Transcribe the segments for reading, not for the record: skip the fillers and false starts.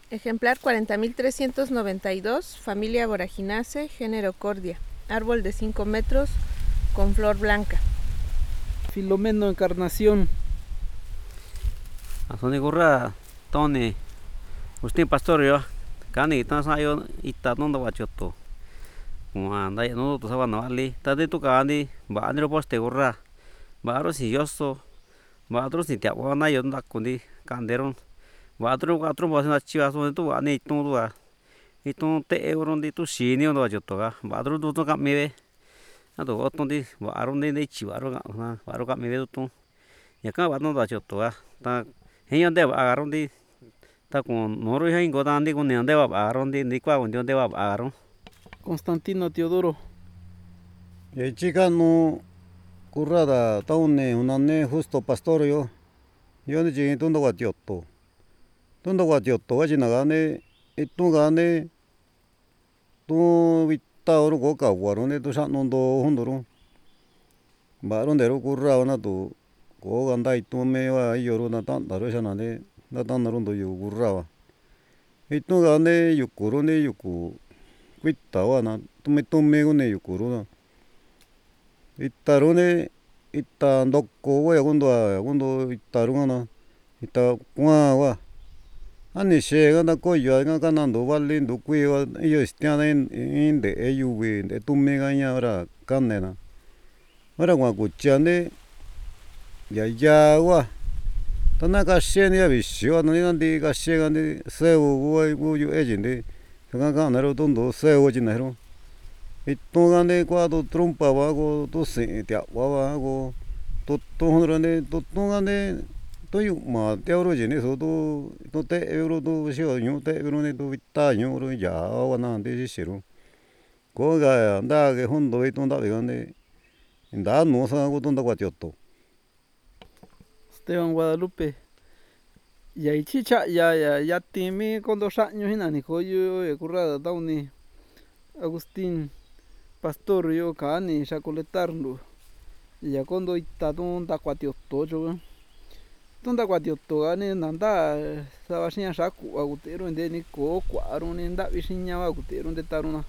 Ejemplar 40.392, familia Voraginaceae, género Cordia. Árbol de 5 metros con flor blanca. Filomeno Encarnación. Asoni gurra toni ustin pastorio kani tan sayo ita tonda wachoto. Anda no to sabana ali tade tu kani ba andro poste gurra ba aro si yoso ba atro si tia wana yo ndakundi kanderon ba atro ba na chiwa so tu ani tu wa itu te euro ndi tu shini ondo wachoto ga ba atro tu to kamibe ado otondi ba aro ndi chiwa aro ga ba aro kamibe tu yaka ba no wachoto ga ta Heyonde agarrondi ta con noro hein godandi con neonde agarrondi ni kwa con donde agarro Constantino Teodoro. Chica no currada taune unane justo pastorio yo ni chi tundo guatiotto wajinagane itugane tu vita oro go kawarone tu sanondo hondoro barondero curraona tu go ganda itume wa yoro na tandaro sanane na tandarondo yo curraba itugane yukurone yuku kuita wana tume gone yukurona itarone ita ndoko wa gondo itaruna ita kwa wa ani shega na koyo nga kanando vale ndo kuiwa iyo stiana inde eyuwe de tume gaña ora kanena ora gua kuchane ya wa tana ka sheni ya bisho no ni ndi ka shega ndi seu wa yu ejinde nga kanaro tondo seu jinero itugane kwa do trompa wa go to se tia wa go to honrone to tugane to yu ma te oro jene so to te euro to shio nyu te euro ne to vita nyu ro ya wa na de shiro ko ga nda ge hondo i to nda gane nda no sa go to nda guatioto. Esteban Guadalupe. Ya chicha ya timi con 2 años hinani koyo e currada tauni Agustín Pastorio kani shacoletarlo ya kondo itatun tacuatioto yo tonda cuatioto gane nanda sabashinya shaku agutero ndeni ko kwaro ni ndavi shinya agutero ndetaruna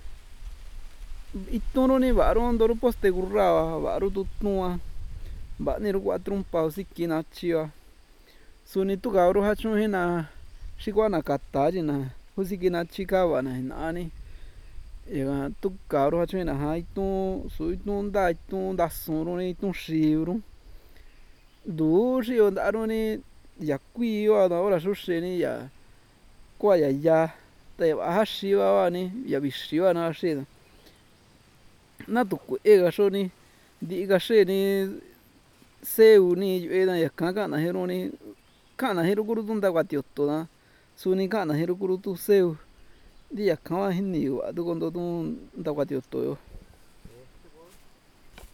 itono ni varo ndoro poste gurraba varo tutnua bani ro 4 pa sikina chiwa suni tu gabro hachun hina shikwana katajina husikina chikawa na hinani ega tu gabro hachun hina ha itu su itu nda suru ni itu shiuru du shio ndaro ni ya kuiwa na ora shusheni ya kwa ya te ba shiwa wani ya bishiwa na shida na tu ega shoni diga sheni seu ni eda ya kaka na heroni kana hero guru tunda guatioto na suni kana hero guru tu seu dia kama hinni wa tu kondo tu nda guatioto yo